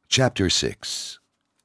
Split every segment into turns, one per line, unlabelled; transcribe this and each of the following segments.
Chapter 6.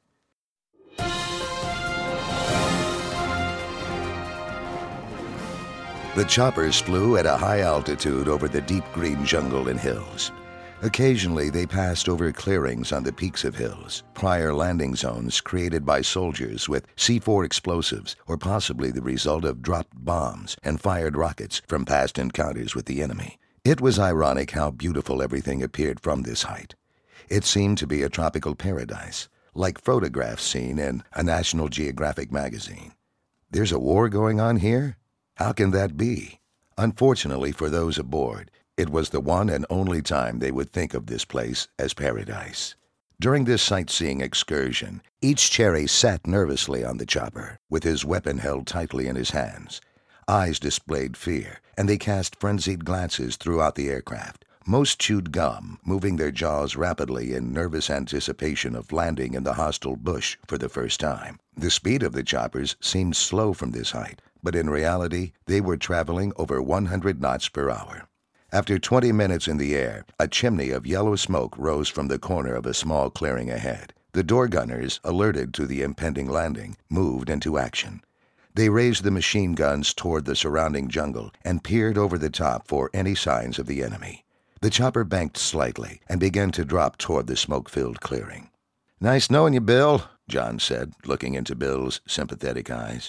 The choppers flew at a high altitude over the deep green jungle and hills. Occasionally, they passed over clearings on the peaks of hills, prior landing zones created by soldiers with C4 explosives or possibly the result of dropped bombs and fired rockets from past encounters with the enemy. It was ironic how beautiful everything appeared from this height. It seemed to be a tropical paradise, like photographs seen in a National Geographic magazine. There's a war going on here? How can that be? Unfortunately for those aboard, it was the one and only time they would think of this place as paradise. During this sightseeing excursion, each Cherry sat nervously on the chopper, with his weapon held tightly in his hands. Eyes displayed fear, and they cast frenzied glances throughout the aircraft. Most chewed gum, moving their jaws rapidly in nervous anticipation of landing in the hostile bush for the first time. The speed of the choppers seemed slow from this height, but in reality, they were traveling over 100 knots per hour. After 20 minutes in the air, a chimney of yellow smoke rose from the corner of a small clearing ahead. The door gunners, alerted to the impending landing, moved into action. They raised the machine guns toward the surrounding jungle and peered over the top for any signs of the enemy. The chopper banked slightly and began to drop toward the smoke-filled clearing. "Nice knowing you, Bill," John said, looking into Bill's sympathetic eyes.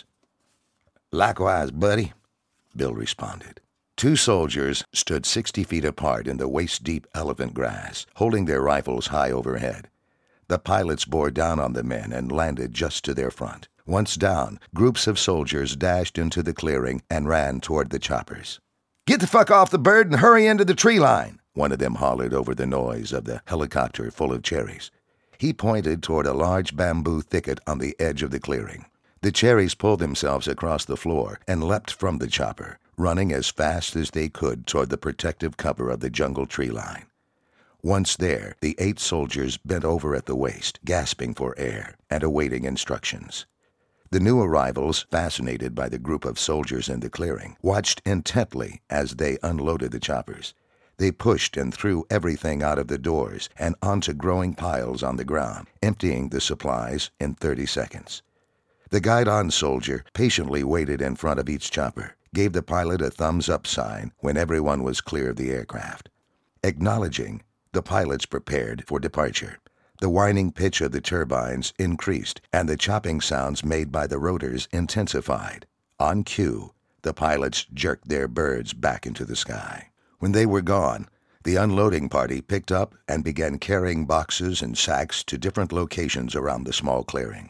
"Likewise, buddy," Bill responded. Two soldiers stood 60 feet apart in the waist-deep elephant grass, holding their rifles high overhead. The pilots bore down on the men and landed just to their front. Once down, groups of soldiers dashed into the clearing and ran toward the choppers. "Get the fuck off the bird and hurry into the tree line," one of them hollered over the noise of the helicopter full of cherries. He pointed toward a large bamboo thicket on the edge of the clearing. The cherries pulled themselves across the floor and leapt from the chopper, running as fast as they could toward the protective cover of the jungle tree line. Once there, the 8 soldiers bent over at the waist, gasping for air and awaiting instructions. The new arrivals, fascinated by the group of soldiers in the clearing, watched intently as they unloaded the choppers. They pushed and threw everything out of the doors and onto growing piles on the ground, emptying the supplies in 30 seconds. The guide-on soldier patiently waited in front of each chopper, gave the pilot a thumbs-up sign when everyone was clear of the aircraft. Acknowledging, the pilots prepared for departure. The whining pitch of the turbines increased, and the chopping sounds made by the rotors intensified. On cue, the pilots jerked their birds back into the sky. When they were gone, the unloading party picked up and began carrying boxes and sacks to different locations around the small clearing.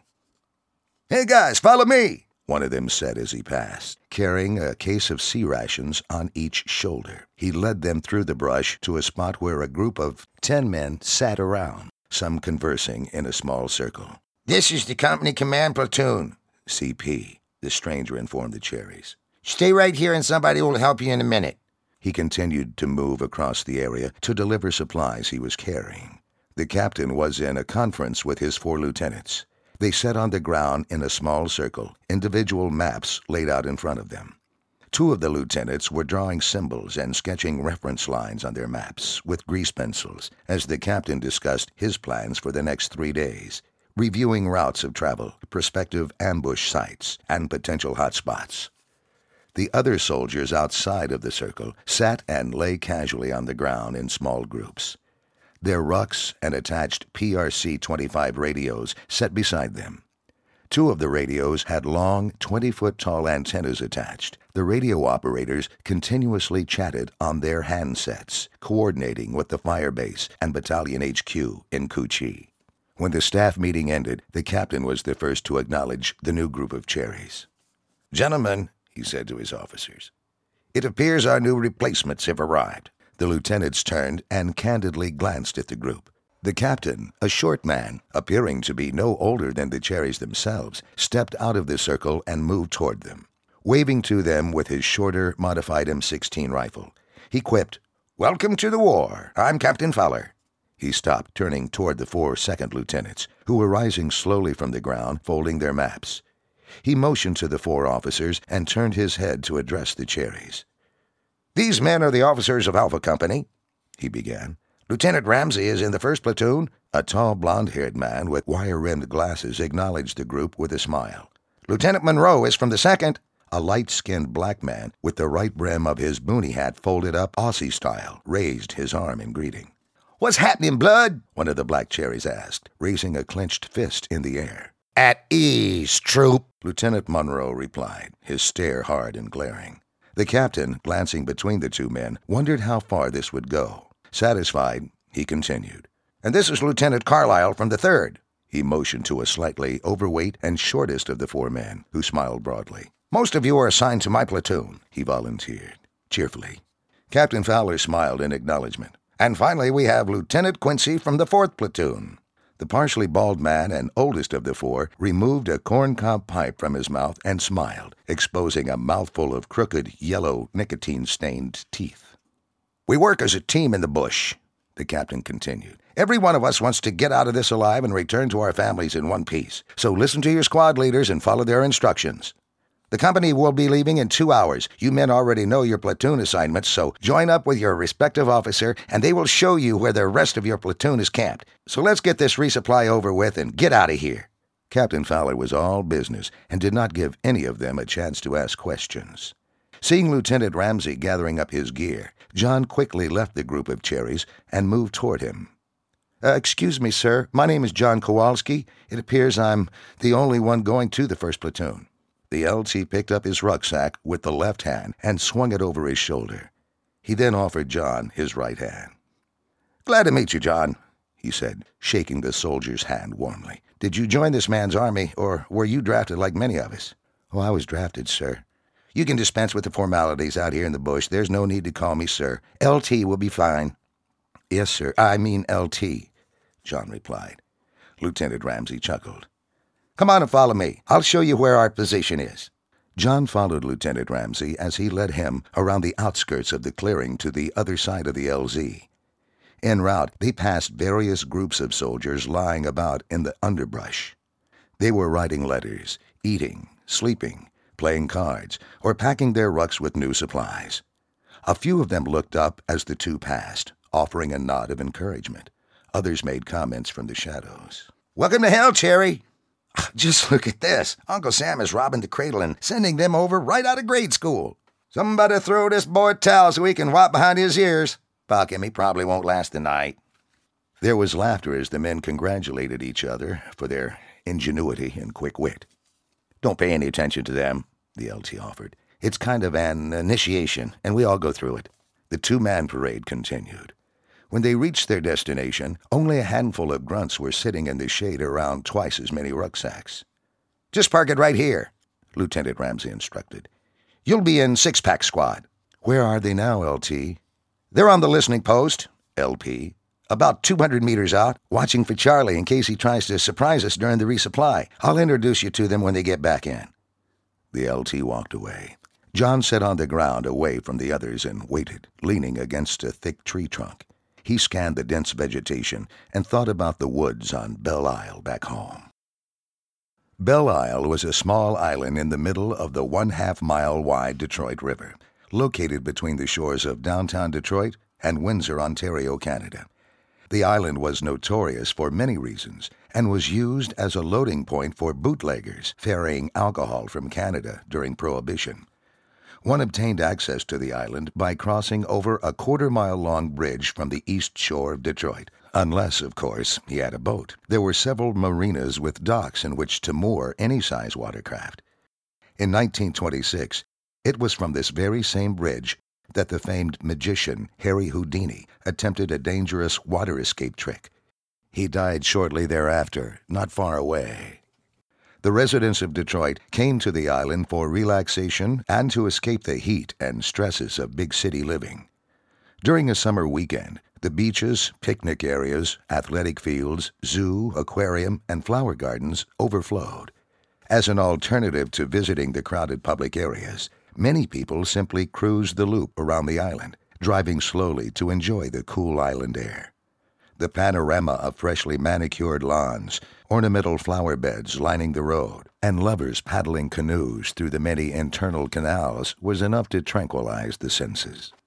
"Hey guys, follow me," one of them said as he passed, carrying a case of sea rations on each shoulder. He led them through the brush to a spot where a group of 10 men sat around, some conversing in a small circle. "This is the company command platoon," CP, the stranger informed the Cherries. "Stay right here and somebody will help you in a minute." He continued to move across the area to deliver supplies he was carrying. The captain was in a conference with his 4 lieutenants. They sat on the ground in a small circle, individual maps laid out in front of them. 2 of the lieutenants were drawing symbols and sketching reference lines on their maps with grease pencils as the captain discussed his plans for the next 3 days, reviewing routes of travel, prospective ambush sites, and potential hotspots. The other soldiers outside of the circle sat and lay casually on the ground in small groups. Their rucks and attached PRC-25 radios set beside them. 2 of the radios had long, 20-foot-tall antennas attached. The radio operators continuously chatted on their handsets, coordinating with the fire base and battalion HQ in Cu Chi. When the staff meeting ended, the captain was the first to acknowledge the new group of Cherries. "Gentlemen," he said to his officers, "it appears our new replacements have arrived." The lieutenants turned and candidly glanced at the group. The captain, a short man, appearing to be no older than the Cherries themselves, stepped out of the circle and moved toward them. Waving to them with his shorter, modified M16 rifle, he quipped, "Welcome to the war. I'm Captain Fowler." He stopped, turning toward the 4 second lieutenants, who were rising slowly from the ground, folding their maps. He motioned to the 4 officers and turned his head to address the Cherries. "These men are the officers of Alpha Company," he began. "Lieutenant Ramsey is in the 1st platoon." A tall, blond-haired man with wire-rimmed glasses acknowledged the group with a smile. "Lieutenant Monroe is from the 2nd." A light-skinned black man, with the right brim of his boonie hat folded up Aussie style, raised his arm in greeting. "What's happening, Blood?" one of the Black Cherries asked, raising a clenched fist in the air. "At ease, troop," Lieutenant Monroe replied, his stare hard and glaring. The captain, glancing between the two men, wondered how far this would go. Satisfied, he continued. "And this is Lieutenant Carlyle from the 3rd. He motioned to a slightly overweight and shortest of the 4 men, who smiled broadly. "Most of you are assigned to my platoon," he volunteered, cheerfully. Captain Fowler smiled in acknowledgement. "And finally, we have Lieutenant Quincy from the 4th platoon." The partially bald man and oldest of the 4 removed a corncob pipe from his mouth and smiled, exposing a mouthful of crooked, yellow, nicotine-stained teeth. "We work as a team in the bush," the captain continued. "Every one of us wants to get out of this alive and return to our families in one piece. So listen to your squad leaders and follow their instructions. The company will be leaving in 2 hours. You men already know your platoon assignments, so join up with your respective officer, and they will show you where the rest of your platoon is camped. So let's get this resupply over with and get out of here." Captain Fowler was all business and did not give any of them a chance to ask questions. Seeing Lieutenant Ramsey gathering up his gear, John quickly left the group of cherries and moved toward him. Excuse me, sir. My name is John Kowalski. It appears I'm the only one going to the 1st platoon." The LT picked up his rucksack with the left hand and swung it over his shoulder. He then offered John his right hand. "Glad to meet you, John," he said, shaking the soldier's hand warmly. "Did you join this man's army, or were you drafted like many of us?" "Oh, I was drafted, sir." "You can dispense with the formalities out here in the bush. There's no need to call me sir. LT will be fine." "Yes, sir. I mean LT," John replied. Lieutenant Ramsey chuckled. "Come on and follow me. I'll show you where our position is." John followed Lieutenant Ramsey as he led him around the outskirts of the clearing to the other side of the LZ. En route, they passed various groups of soldiers lying about in the underbrush. They were writing letters, eating, sleeping, playing cards, or packing their rucks with new supplies. A few of them looked up as the two passed, offering a nod of encouragement. Others made comments from the shadows. "Welcome to hell, Cherry." "Just look at this. Uncle Sam is robbing the cradle and sending them over right out of grade school. Somebody throw this boy a towel so he can wipe behind his ears. Fuck him, he probably won't last the night." There was laughter as the men congratulated each other for their ingenuity and quick wit. "Don't pay any attention to them," the LT offered. "It's kind of an initiation, and we all go through it." The two-man parade continued. When they reached their destination, only a handful of grunts were sitting in the shade around twice as many rucksacks. "Just park it right here," Lieutenant Ramsey instructed. "You'll be in 6-pack squad." "Where are they now, LT?" "They're on the listening post," LP. "About 200 meters out, watching for Charlie in case he tries to surprise us during the resupply. I'll introduce you to them when they get back in." The LT walked away. John sat on the ground away from the others and waited, leaning against a thick tree trunk. He scanned the dense vegetation and thought about the woods on Belle Isle back home. Belle Isle was a small island in the middle of the 1/2-mile-wide Detroit River, located between the shores of downtown Detroit and Windsor, Ontario, Canada. The island was notorious for many reasons and was used as a loading point for bootleggers ferrying alcohol from Canada during Prohibition. One obtained access to the island by crossing over a 1/4-mile-long bridge from the east shore of Detroit, unless, of course, he had a boat. There were several marinas with docks in which to moor any size watercraft. In 1926, it was from this very same bridge that the famed magician Harry Houdini attempted a dangerous water escape trick. He died shortly thereafter, not far away. The residents of Detroit came to the island for relaxation and to escape the heat and stresses of big city living. During a summer weekend, the beaches, picnic areas, athletic fields, zoo, aquarium, and flower gardens overflowed. As an alternative to visiting the crowded public areas, many people simply cruised the loop around the island, driving slowly to enjoy the cool island air. The panorama of freshly manicured lawns, ornamental flower beds lining the road, and lovers paddling canoes through the many internal canals was enough to tranquilize the senses.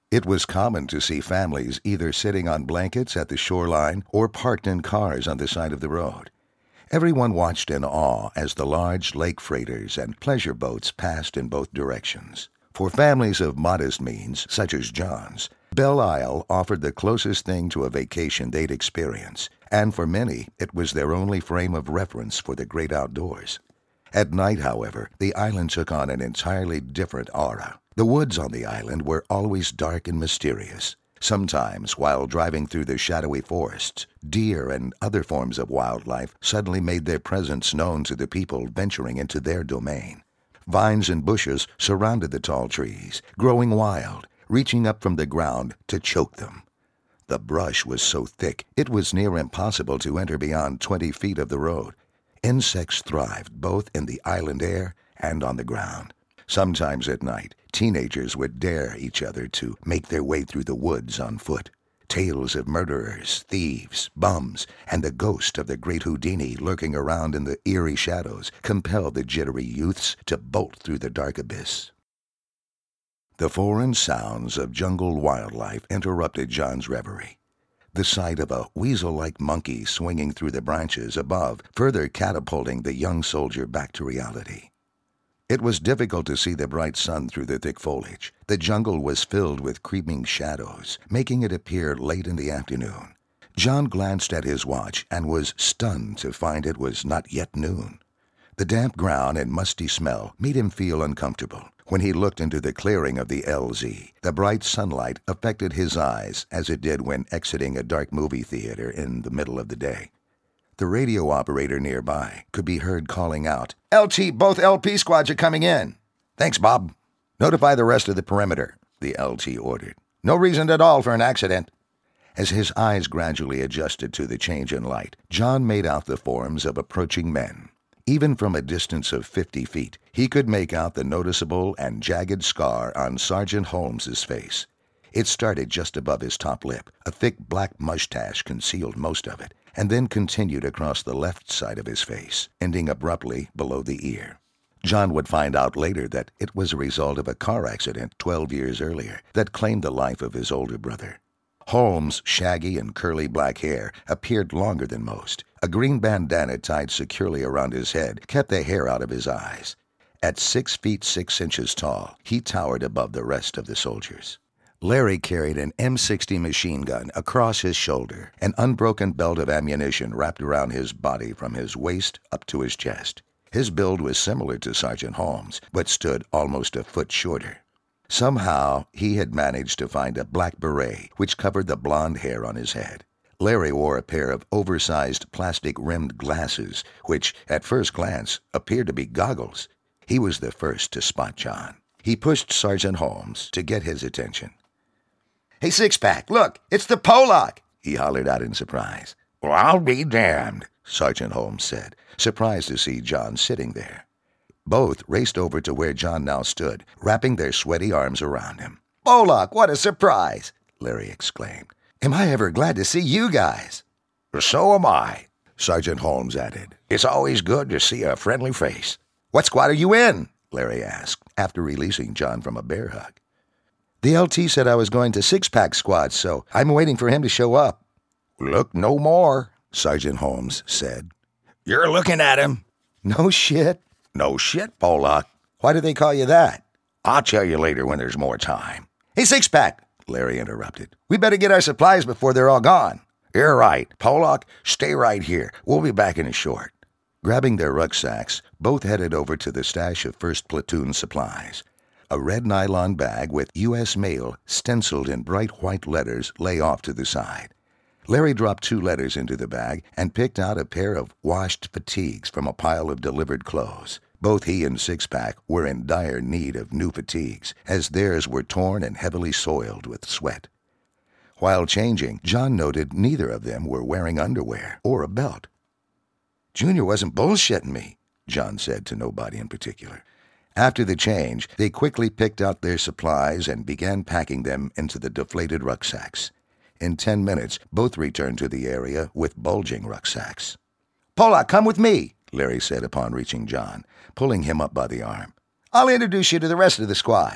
It was common to see families either sitting on blankets at the shoreline or parked in cars on the side of the road. Everyone watched in awe as the large lake freighters and pleasure boats passed in both directions. For families of modest means, such as John's, Belle Isle offered the closest thing to a vacation they'd experience, and for many, it was their only frame of reference for the great outdoors. At night, however, the island took on an entirely different aura. The woods on the island were always dark and mysterious. Sometimes, while driving through the shadowy forests, deer and other forms of wildlife suddenly made their presence known to the people venturing into their domain. Vines and bushes surrounded the tall trees, growing wild, reaching up from the ground to choke them. The brush was so thick it was near impossible to enter beyond 20 feet of the road. Insects thrived both in the island air and on the ground. Sometimes at night, teenagers would dare each other to make their way through the woods on foot. Tales of murderers, thieves, bums, and the ghost of the great Houdini lurking around in the eerie shadows compelled the jittery youths to bolt through the dark abyss. The foreign sounds of jungle wildlife interrupted John's reverie. The sight of a weasel-like monkey swinging through the branches above further catapulting the young soldier back to reality. It was difficult to see the bright sun through the thick foliage. The jungle was filled with creeping shadows, making it appear late in the afternoon. John glanced at his watch and was stunned to find it was not yet noon. The damp ground and musty smell made him feel uncomfortable. When he looked into the clearing of the LZ, the bright sunlight affected his eyes as it did when exiting a dark movie theater in the middle of the day. The radio operator nearby could be heard calling out, "LT, both LP squads are coming in." "Thanks, Bob." "Notify the rest of the perimeter," the LT ordered. "No reason at all for an accident." As his eyes gradually adjusted to the change in light, John made out the forms of approaching men. Even from a distance of 50 feet, he could make out the noticeable and jagged scar on Sergeant Holmes's face. It started just above his top lip. A thick black mustache concealed most of it, and then continued across the left side of his face, ending abruptly below the ear. John would find out later that it was a result of a car accident 12 years earlier that claimed the life of his older brother. Holmes' shaggy and curly black hair appeared longer than most. A green bandana tied securely around his head kept the hair out of his eyes. At 6 feet 6 inches tall, he towered above the rest of the soldiers. Larry carried an M60 machine gun across his shoulder, an unbroken belt of ammunition wrapped around his body from his waist up to his chest. His build was similar to Sergeant Holmes, but stood almost a foot shorter. Somehow, he had managed to find a black beret, which covered the blonde hair on his head. Larry wore a pair of oversized plastic-rimmed glasses, which, at first glance, appeared to be goggles. He was the first to spot John. He pushed Sergeant Holmes to get his attention. "Hey, Six-Pack, look, it's the Polak!" he hollered out in surprise. "Well, I'll be damned," Sergeant Holmes said, surprised to see John sitting there. Both raced over to where John now stood, wrapping their sweaty arms around him. "Polak, what a surprise!" Larry exclaimed. "Am I ever glad to see you guys!" "So am I," Sergeant Holmes added. "It's always good to see a friendly face." "What squad are you in?" Larry asked, after releasing John from a bear hug. "The LT said I was going to Six-Pack squad, so I'm waiting for him to show up." "Look no more," Sergeant Holmes said. "You're looking at him." "No shit." "No shit, Polak." "Why do they call you that?" "I'll tell you later when there's more time." "Hey, Six-Pack," Larry interrupted. "We better get our supplies before they're all gone." "You're right. Polak, stay right here. We'll be back in a short." Grabbing their rucksacks, both headed over to the stash of 1st Platoon supplies. A red nylon bag with U.S. Mail stenciled in bright white letters lay off to the side. Larry dropped 2 letters into the bag and picked out a pair of washed fatigues from a pile of delivered clothes. Both he and Six-Pack were in dire need of new fatigues, as theirs were torn and heavily soiled with sweat. While changing, John noted neither of them were wearing underwear or a belt. "Junior wasn't bullshitting me," John said to nobody in particular. After the change, they quickly picked out their supplies and began packing them into the deflated rucksacks. In 10 minutes, both returned to the area with bulging rucksacks. "Polak, come with me," Larry said upon reaching John, pulling him up by the arm. "I'll introduce you to the rest of the squad."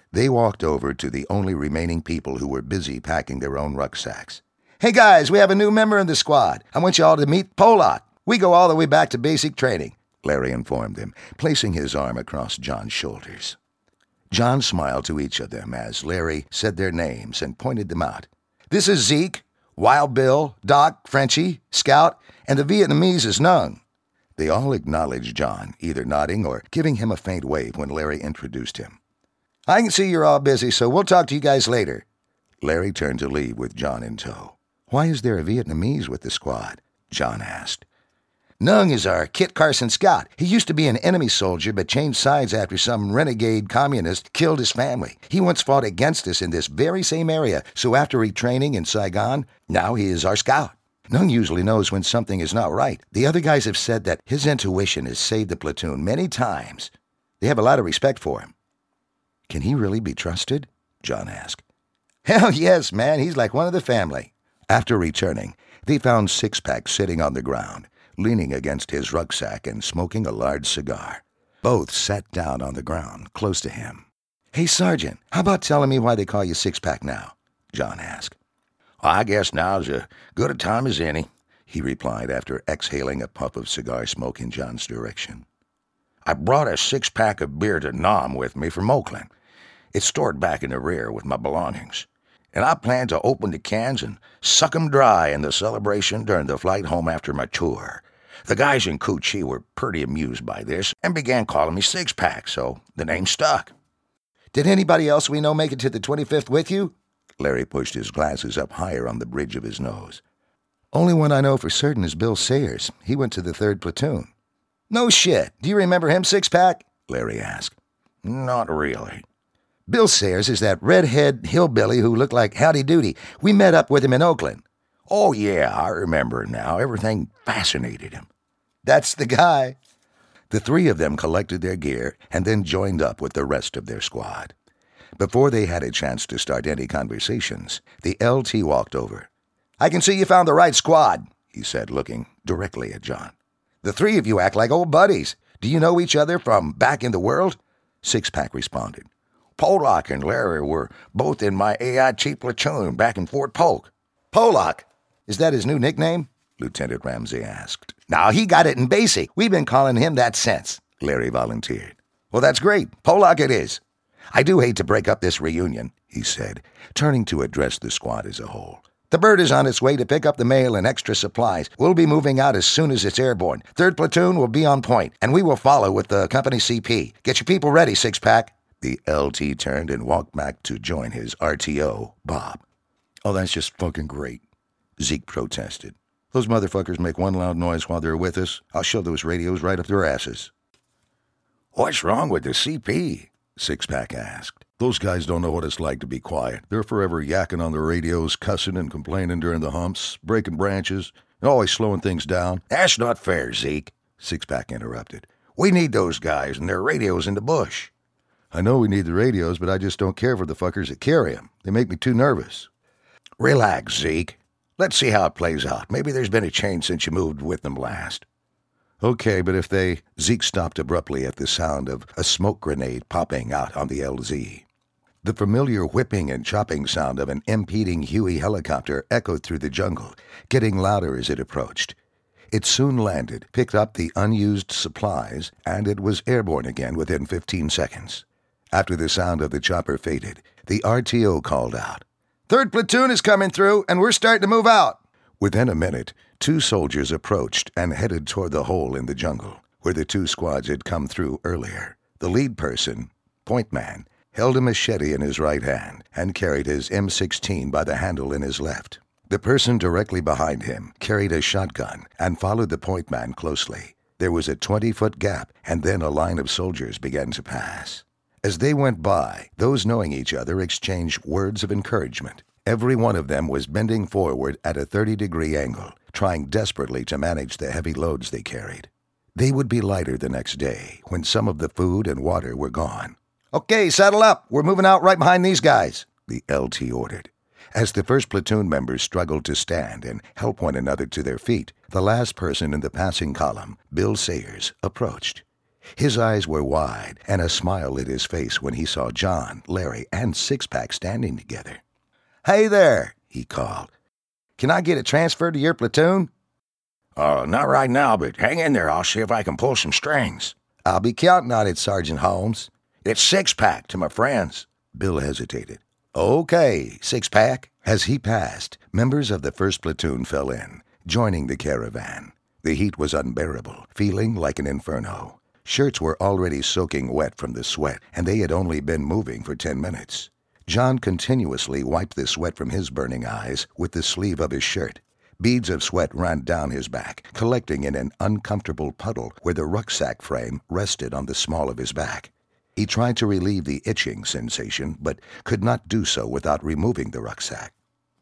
They walked over to the only remaining people who were busy packing their own rucksacks. "Hey guys, we have a new member in the squad. I want you all to meet Polak. We go all the way back to basic training," Larry informed them, placing his arm across John's shoulders. John smiled to each of them as Larry said their names and pointed them out. "This is Zeke, Wild Bill, Doc, Frenchie, Scout, and the Vietnamese is Nung." They all acknowledged John, either nodding or giving him a faint wave when Larry introduced him. "I can see you're all busy, so we'll talk to you guys later." Larry turned to leave with John in tow. "Why is there a Vietnamese with the squad?" John asked. "Nung is our Kit Carson scout. He used to be an enemy soldier but changed sides after some renegade communist killed his family. He once fought against us in this very same area, so after retraining in Saigon, now he is our scout. Nung usually knows when something is not right. The other guys have said that his intuition has saved the platoon many times. They have a lot of respect for him." "Can he really be trusted?" John asked. "Hell yes, man. He's like one of the family." After returning, they found Six-Pack sitting on the ground, leaning against his rucksack and smoking a large cigar. Both sat down on the ground, close to him. "Hey, Sergeant, how about telling me why they call you Six-Pack now?" John asked.
"I guess now's as good a time as any," he replied after exhaling a puff of cigar smoke in John's direction. "I brought a six-pack of beer to Nam with me from Oakland. It's stored back in the rear with my belongings, and I plan to open the cans and suck 'em dry in the celebration during the flight home after my tour. The guys in Cu Chi were pretty amused by this and began calling me Six-Pack, so the name stuck."
"Did anybody else we know make it to the 25th with you?" Larry pushed his glasses up higher on the bridge of his nose. "Only one I know for certain is Bill Sayers. He went to the 3rd Platoon." "No shit. Do you remember him, Six-Pack?" Larry asked.
"Not really."
"Bill Sayers is that redhead hillbilly who looked like Howdy Doody. We met up with him in Oakland."
"Oh, yeah, I remember now. Everything fascinated him."
"That's the guy."
The three of them collected their gear and then joined up with the rest of their squad. Before they had a chance to start any conversations, the LT walked over.
"I can see you found the right squad,"
he said, looking directly at John.
"The three of you act like old buddies. Do you know each other from back in the world?"
Six-Pack responded. "Polak and Larry were both in my AIT platoon back in Fort Polk."
"Polak? Is that his new nickname?" Lieutenant Ramsey asked. "No, he got it in basic. We've been calling him that since," Larry volunteered. "Well, that's great. Polak it is. I do hate to break up this reunion," he said, turning to address the squad as a whole. "The bird is on its way to pick up the mail and extra supplies. We'll be moving out as soon as it's airborne. 3rd Platoon will be on point, and we will follow with the company CP. Get your people ready, Six-Pack."
The LT turned and walked back to join his RTO, Bob.
"Oh, that's just fucking great," Zeke protested. "Those motherfuckers make one loud noise while they're with us. I'll shove those radios right up their asses."
"What's wrong with the CP?" Six-Pack asked.
"Those guys don't know what it's like to be quiet. They're forever yakking on the radios, cussing and complaining during the humps, breaking branches, and always slowing things down."
"That's not fair, Zeke," Six-Pack interrupted. "We need those guys and their radios in the bush."
"I know we need the radios, but I just don't care for the fuckers that carry them. They make me too nervous."
"Relax, Zeke. Let's see how it plays out. Maybe there's been a change since you moved with them last."
"Okay, but if they—" Zeke stopped abruptly at the sound of a smoke grenade popping out on the LZ. The familiar whipping and chopping sound of an impeding Huey helicopter echoed through the jungle, getting louder as it approached. It soon landed, picked up the unused supplies, and it was airborne again within 15 seconds. After the sound of the chopper faded, the RTO called out, "3rd Platoon is coming through, and we're starting to move out." Within a minute, 2 soldiers approached and headed toward the hole in the jungle, where the 2 squads had come through earlier. The lead person, Point Man, held a machete in his right hand and carried his M16 by the handle in his left. The person directly behind him carried a shotgun and followed the Point Man closely. There was a 20-foot gap, and then a line of soldiers began to pass. As they went by, those knowing each other exchanged words of encouragement. Every one of them was bending forward at a 30-degree angle, trying desperately to manage the heavy loads they carried. They would be lighter the next day, when some of the food and water were gone. "Okay, saddle up. We're moving out right behind these guys," the LT ordered. As the 1st Platoon members struggled to stand and help one another to their feet, the last person in the passing column, Bill Sayers, approached. His eyes were wide, and a smile lit his face when he saw John, Larry, and Six-Pack standing together. "Hey there," he called. "Can I get a transfer to your platoon?"
Not right now, but hang in there. I'll see if I can pull some strings."
"I'll be counting on it, Sergeant Holmes."
"It's Six-Pack to my friends."
Bill hesitated. "Okay, Six-Pack." As he passed, members of the 1st Platoon fell in, joining the caravan. The heat was unbearable, feeling like an inferno. Shirts were already soaking wet from the sweat, and they had only been moving for 10 minutes. John continuously wiped the sweat from his burning eyes with the sleeve of his shirt. Beads of sweat ran down his back, collecting in an uncomfortable puddle where the rucksack frame rested on the small of his back. He tried to relieve the itching sensation, but could not do so without removing the rucksack.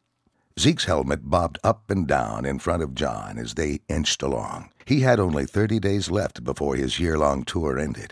Zeke's helmet bobbed up and down in front of John as they inched along. He had only 30 days left before his year-long tour ended.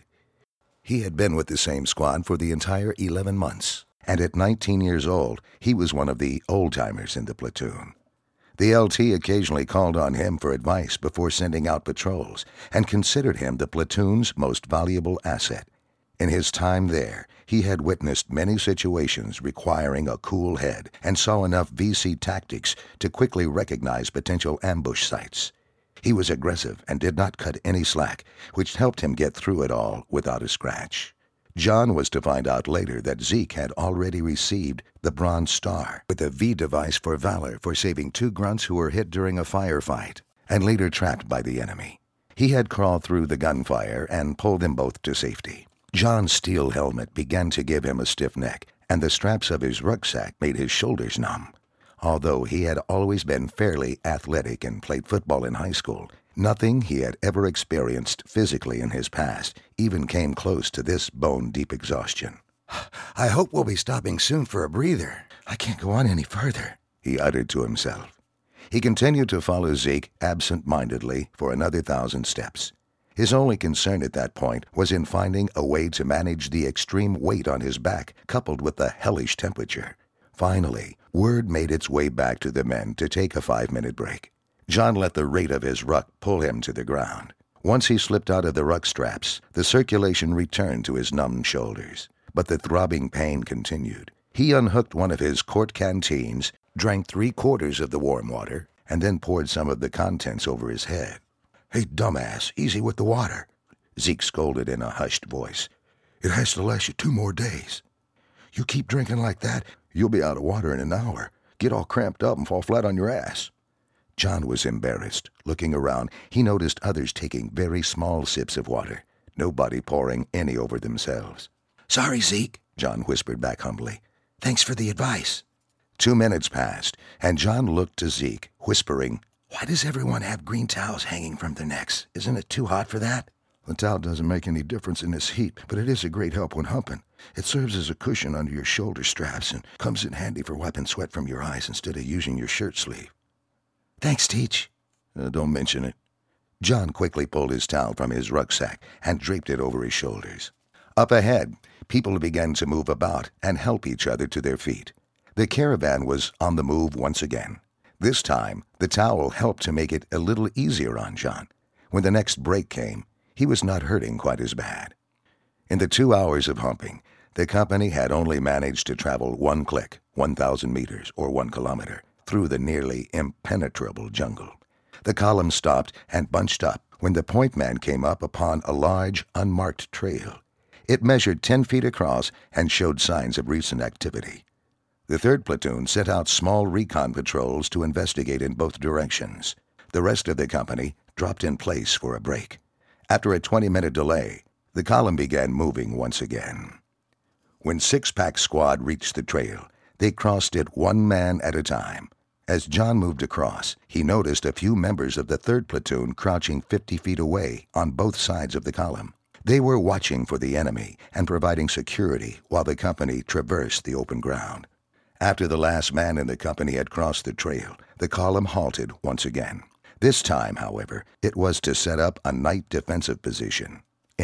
He had been with the same squad for the entire 11 months, and at 19 years old, he was one of the old-timers in the platoon. The LT occasionally called on him for advice before sending out patrols and considered him the platoon's most valuable asset. In his time there, he had witnessed many situations requiring a cool head and saw enough VC tactics to quickly recognize potential ambush sites. He was aggressive and did not cut any slack, which helped him get through it all without a scratch. John was to find out later that Zeke had already received the Bronze Star with a V device for valor for saving 2 grunts who were hit during a firefight and later trapped by the enemy. He had crawled through the gunfire and pulled them both to safety. John's steel helmet began to give him a stiff neck, and the straps of his rucksack made his shoulders numb. Although he had always been fairly athletic and played football in high school, nothing he had ever experienced physically in his past even came close to this bone-deep exhaustion. "I hope we'll be stopping soon for a breather. I can't go on any further," he uttered to himself. He continued to follow Zeke absent-mindedly for another 1,000 steps. His only concern at that point was in finding a way to manage the extreme weight on his back, coupled with the hellish temperature. Finally, word made its way back to the men to take a 5-minute break. John let the weight of his ruck pull him to the ground. Once he slipped out of the ruck straps, the circulation returned to his numbed shoulders, but the throbbing pain continued. He unhooked one of his quart canteens, drank 3/4 of the warm water, and then poured some of the contents over his head. "Hey, dumbass, easy with the water," Zeke scolded in a hushed voice. "It has to last you 2 more days. You keep drinking like that, you'll be out of water in an hour, get all cramped up and fall flat on your ass." John was embarrassed. Looking around, he noticed others taking very small sips of water, nobody pouring any over themselves. "Sorry, Zeke," John whispered back humbly. "Thanks for the advice." 2 minutes passed, and John looked to Zeke, whispering, "Why does everyone have green towels hanging from their necks? Isn't it too hot for that?" "The towel doesn't make any difference in this heat, but it is a great help when humping. It serves as a cushion under your shoulder straps and comes in handy for wiping sweat from your eyes instead of using your shirt sleeve." "Thanks, Teach." Don't mention it." John quickly pulled his towel from his rucksack and draped it over his shoulders. Up ahead, people began to move about and help each other to their feet. The caravan was on the move once again. This time, the towel helped to make it a little easier on John. When the next break came, he was not hurting quite as bad. In the 2 hours of humping, the company had only managed to travel 1 click, 1,000 meters, or 1 kilometer, through the nearly impenetrable jungle. The column stopped and bunched up when the point man came up upon a large, unmarked trail. It measured 10 feet across and showed signs of recent activity. The 3rd Platoon sent out small recon patrols to investigate in both directions. The rest of the company dropped in place for a break. After a 20-minute delay, the column began moving once again. When Six-Pack Squad reached the trail, they crossed it 1 man at a time. As John moved across, he noticed a few members of the 3rd Platoon crouching 50 feet away on both sides of the column. They were watching for the enemy and providing security while the company traversed the open ground. After the last man in the company had crossed the trail, the column halted once again. This time, however, it was to set up a night defensive position,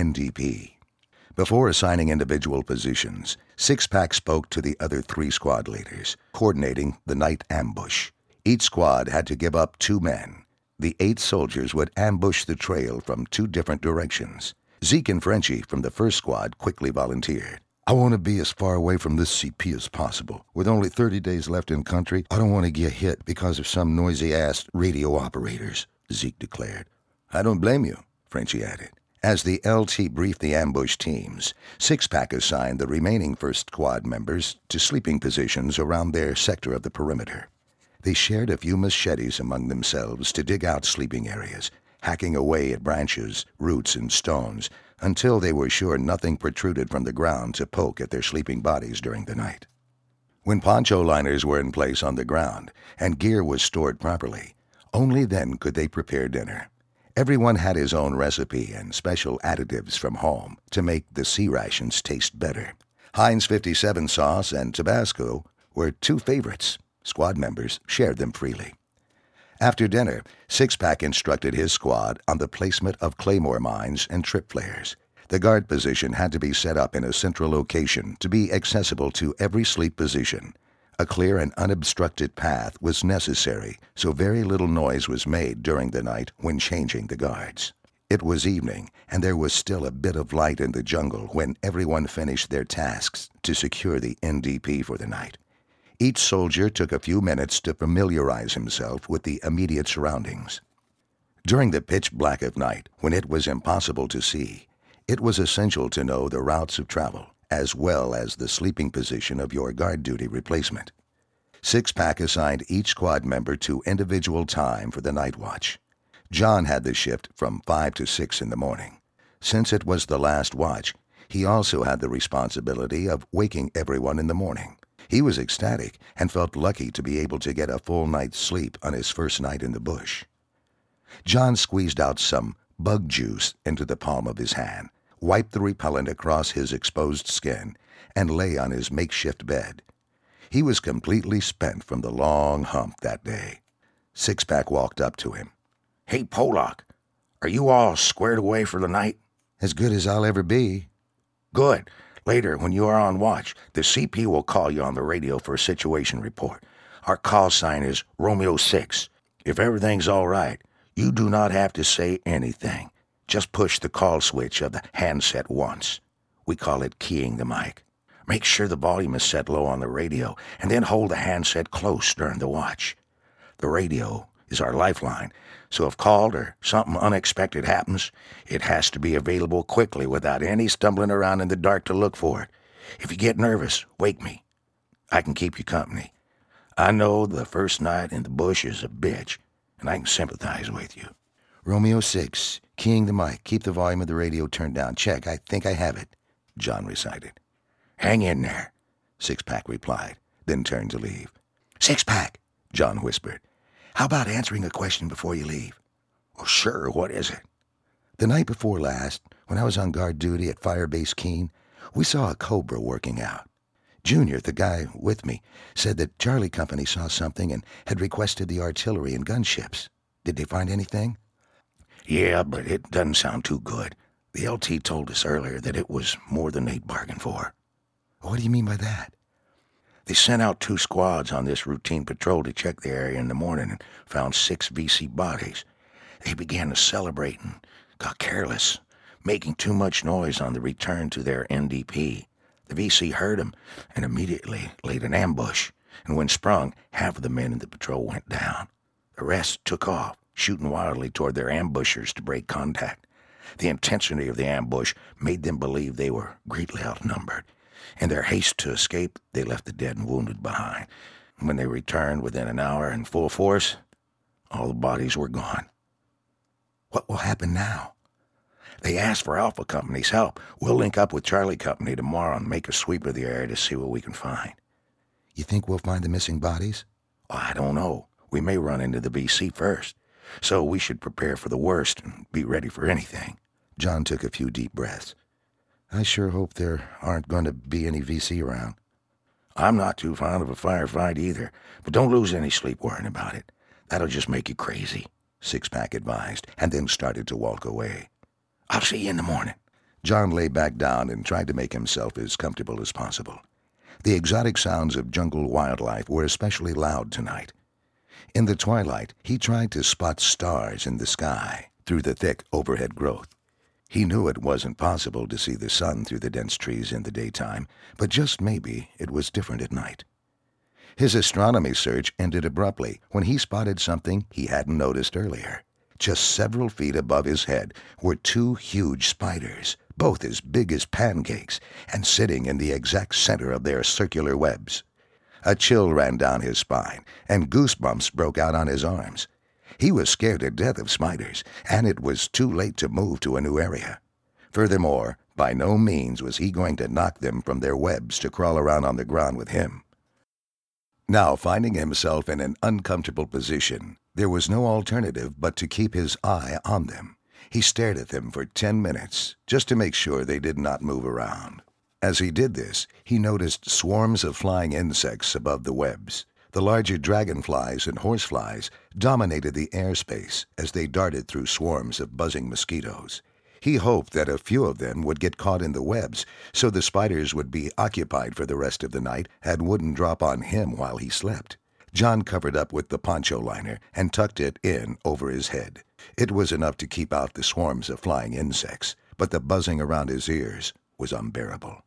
NDP. Before assigning individual positions, Six-Pack spoke to the other 3 squad leaders, coordinating the night ambush. Each squad had to give up 2 men. The 8 soldiers would ambush the trail from 2 different directions. Zeke and Frenchie from the first squad quickly volunteered. I want to be as far away from this CP as possible. With only 30 days left in country, I don't want to get hit because of some noisy-ass radio operators, Zeke declared. I don't blame you, Frenchie added. As the LT briefed the ambush teams, Six-Pack assigned the remaining first squad members to sleeping positions around their sector of the perimeter. They shared a few machetes among themselves to dig out sleeping areas, hacking away at branches, roots, and stones until they were sure nothing protruded from the ground to poke at their sleeping bodies during the night. When poncho liners were in place on the ground and gear was stored properly, only then could they prepare dinner. Everyone had his own recipe and special additives from home to make the sea rations taste better. Heinz 57 sauce and Tabasco were two favorites. Squad members shared them freely. After dinner, Six-Pack instructed his squad on the placement of claymore mines and trip flares. The guard position had to be set up in a central location to be accessible to every sleep position. A clear and unobstructed path was necessary, so very little noise was made during the night when changing the guards. It was evening, and there was still a bit of light in the jungle when everyone finished their tasks to secure the NDP for the night. Each soldier took a few minutes to familiarize himself with the immediate surroundings. During the pitch black of night, when it was impossible to see, it was essential to know the routes of travel, as well as the sleeping position of your guard duty replacement. Six-Pack assigned each squad member to individual time for the night watch. John had the shift from 5 to 6 in the morning. Since it was the last watch, he also had the responsibility of waking everyone in the morning. He was ecstatic and felt lucky to be able to get a full night's sleep on his first night in the bush. John squeezed out some bug juice into the palm of his hand, wiped the repellent across his exposed skin, and lay on his makeshift bed. He was completely spent from the long hump that day. Six-Pack walked up to him.
Hey, Polak, are you all squared away for the night?
As good as I'll ever be.
Good. Later, when you are on watch, the CP will call you on the radio for a situation report. Our call sign is Romeo 6. If everything's all right, you do not have to say anything. Just push the call switch of the handset once. We call it keying the mic. Make sure the volume is set low on the radio, and then hold the handset close during the watch. The radio is our lifeline, so if called or something unexpected happens, it has to be available quickly without any stumbling around in the dark to look for it. If you get nervous, wake me. I can keep you company. I know the first night in the bush is a bitch, and I can sympathize with you.
Romeo 6, keying the mic. Keep the volume of the radio turned down. Check, I think I have it, John recited.
Hang in there,
Six-Pack replied, then turned to leave.
Six-Pack,
John whispered. How about answering a question before you leave?
Well, sure, what is it?
The night before last, when I was on guard duty at Firebase Keene, we saw a Cobra working out. Junior, the guy with me, said that Charlie Company saw something and had requested the artillery and gunships. Did they find anything?
Yeah, but it doesn't sound too good. The LT told us earlier that it was more than they'd bargained for.
What do you mean by that?
They sent out 2 squads on this routine patrol to check the area in the morning and found 6 VC bodies. They began to celebrate and got careless, making too much noise on the return to their NDP. The VC heard them and immediately laid an ambush, and when sprung, half of the men in the patrol went down. The rest took off, shooting wildly toward their ambushers to break contact. The intensity of the ambush made them believe they were greatly outnumbered. In their haste to escape, they left the dead and wounded behind. When they returned within an hour in full force, all the bodies were gone.
What will happen now?
They asked for Alpha Company's help. We'll link up with Charlie Company tomorrow and make a sweep of the area to see what we can find.
You think we'll find the missing bodies?
I don't know. We may run into the VC first, so we should prepare for the worst and be ready for anything.
John took a few deep breaths. I sure hope there aren't going to be any VC around.
I'm not too fond of a firefight either, but don't lose any sleep worrying about it. That'll just make you crazy,
Six-Pack advised, and then started to walk away.
I'll see you in the morning.
John lay back down and tried to make himself as comfortable as possible. The exotic sounds of jungle wildlife were especially loud tonight. In the twilight, he tried to spot stars in the sky through the thick overhead growth. He knew it wasn't possible to see the sun through the dense trees in the daytime, but just maybe it was different at night. His astronomy search ended abruptly when he spotted something he hadn't noticed earlier. Just several feet above his head were two huge spiders, both as big as pancakes, and sitting in the exact center of their circular webs. A chill ran down his spine, and goosebumps broke out on his arms. He was scared to death of spiders, and it was too late to move to a new area. Furthermore, by no means was he going to knock them from their webs to crawl around on the ground with him. Now, finding himself in an uncomfortable position, there was no alternative but to keep his eye on them. He stared at them for 10 minutes, just to make sure they did not move around. As he did this, he noticed swarms of flying insects above the webs. The larger dragonflies and horseflies dominated the airspace as they darted through swarms of buzzing mosquitoes. He hoped that a few of them would get caught in the webs, so the spiders would be occupied for the rest of the night and wouldn't drop on him while he slept. John covered up with the poncho liner and tucked it in over his head. It was enough to keep out the swarms of flying insects, but the buzzing around his ears was unbearable.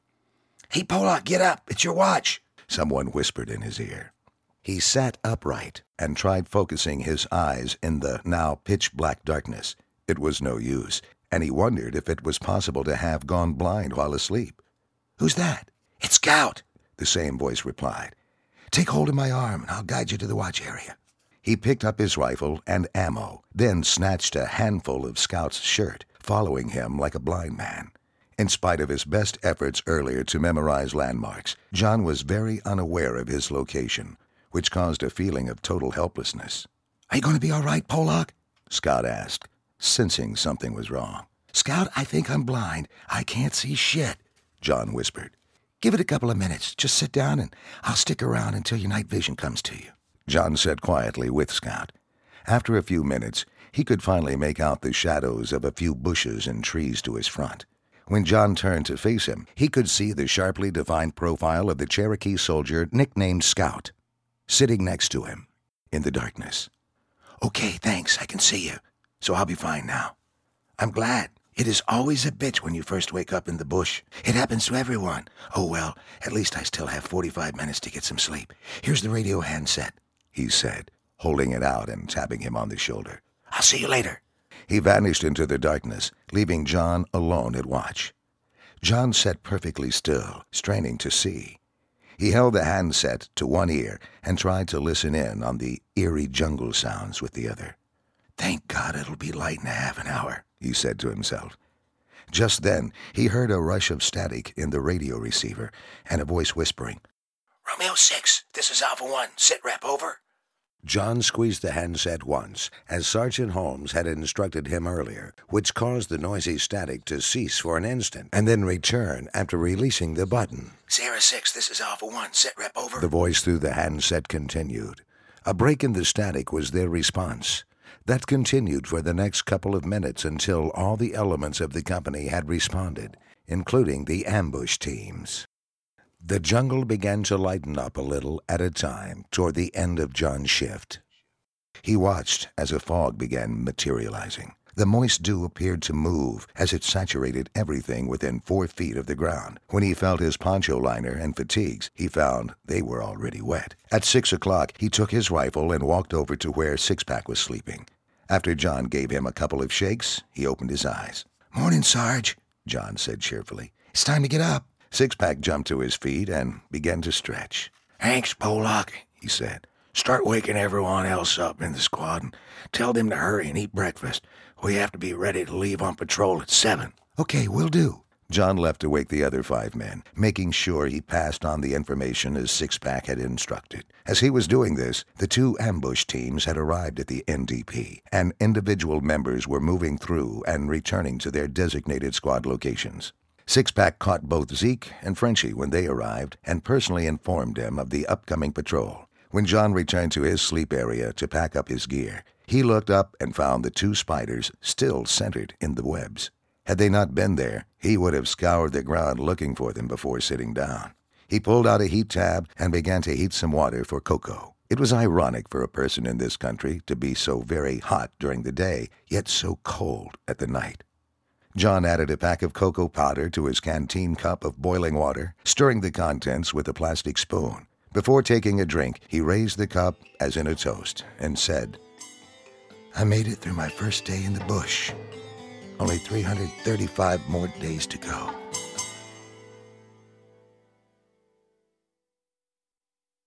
"Hey, Polak, get up! It's your watch!"
Someone whispered in his ear. He sat upright and tried focusing his eyes in the now pitch-black darkness. It was no use, and he wondered if it was possible to have gone blind while asleep.
"Who's that?" "It's Scout,"
the same voice replied.
"Take hold of my arm, and I'll guide you to the watch area."
He picked up his rifle and ammo, then snatched a handful of Scout's shirt, following him like a blind man. In spite of his best efforts earlier to memorize landmarks, John was very unaware of his location, which caused a feeling of total helplessness.
"Are you going to be all right, Polak?"
Scout asked, sensing something was wrong.
"Scout, I think I'm blind. I can't see shit,"
John whispered.
"Give it a couple of minutes. Just sit down, and I'll stick around until your night vision comes to you."
John said quietly with Scout. After a few minutes, he could finally make out the shadows of a few bushes and trees to his front. When John turned to face him, he could see the sharply defined profile of the Cherokee soldier nicknamed Scout, sitting next to him in the darkness.
"Okay, thanks. I can see you, so I'll be fine now. I'm glad. It is always a bitch when you first wake up in the bush. It happens to everyone. Oh, well, at least I still have 45 minutes to get some sleep. Here's the radio handset,"
he said, holding it out and tapping him on the shoulder.
"I'll see you later."
He vanished into the darkness, leaving John alone at watch. John sat perfectly still, straining to see. He held the handset to one ear and tried to listen in on the eerie jungle sounds with the other.
"Thank God it'll be light in a half an hour,"
he said to himself. Just then, he heard a rush of static in the radio receiver and a voice whispering,
"Romeo 6, this is Alpha 1. Sit rep, over."
John squeezed the handset once, as Sergeant Holmes had instructed him earlier, which caused the noisy static to cease for an instant and then return after releasing the button.
"Sierra 6, this is Alpha 1. Sit rep, over."
The voice through the handset continued. A break in the static was their response. That continued for the next couple of minutes until all the elements of the company had responded, including the ambush teams. The jungle began to lighten up a little at a time toward the end of John's shift. He watched as a fog began materializing. The moist dew appeared to move as it saturated everything within 4 feet of the ground. When he felt his poncho liner and fatigues, he found they were already wet. At 6 o'clock, he took his rifle and walked over to where Six-Pack was sleeping. After John gave him a couple of shakes, he opened his eyes.
"Morning, Sarge,"
John said cheerfully.
"It's time to get up."
Six-Pack jumped to his feet and began to stretch.
"Thanks, Polak," he said. "Start waking everyone else up in the squad and tell them to hurry and eat breakfast. We have to be ready to leave on patrol at 7.
"Okay, will do." John left to wake the other 5 men, making sure he passed on the information as Six-Pack had instructed. As he was doing this, the 2 ambush teams had arrived at the NDP, and individual members were moving through and returning to their designated squad locations. Six-Pack caught both Zeke and Frenchie when they arrived and personally informed them of the upcoming patrol. When John returned to his sleep area to pack up his gear, he looked up and found the 2 spiders still centered in the webs. Had they not been there, he would have scoured the ground looking for them before sitting down. He pulled out a heat tab and began to heat some water for cocoa. It was ironic for a person in this country to be so very hot during the day, yet so cold at the night. John added a pack of cocoa powder to his canteen cup of boiling water, stirring the contents with a plastic spoon. Before taking a drink, he raised the cup as in a toast and said, "I made it through my first day in the bush. Only 335 more days to go."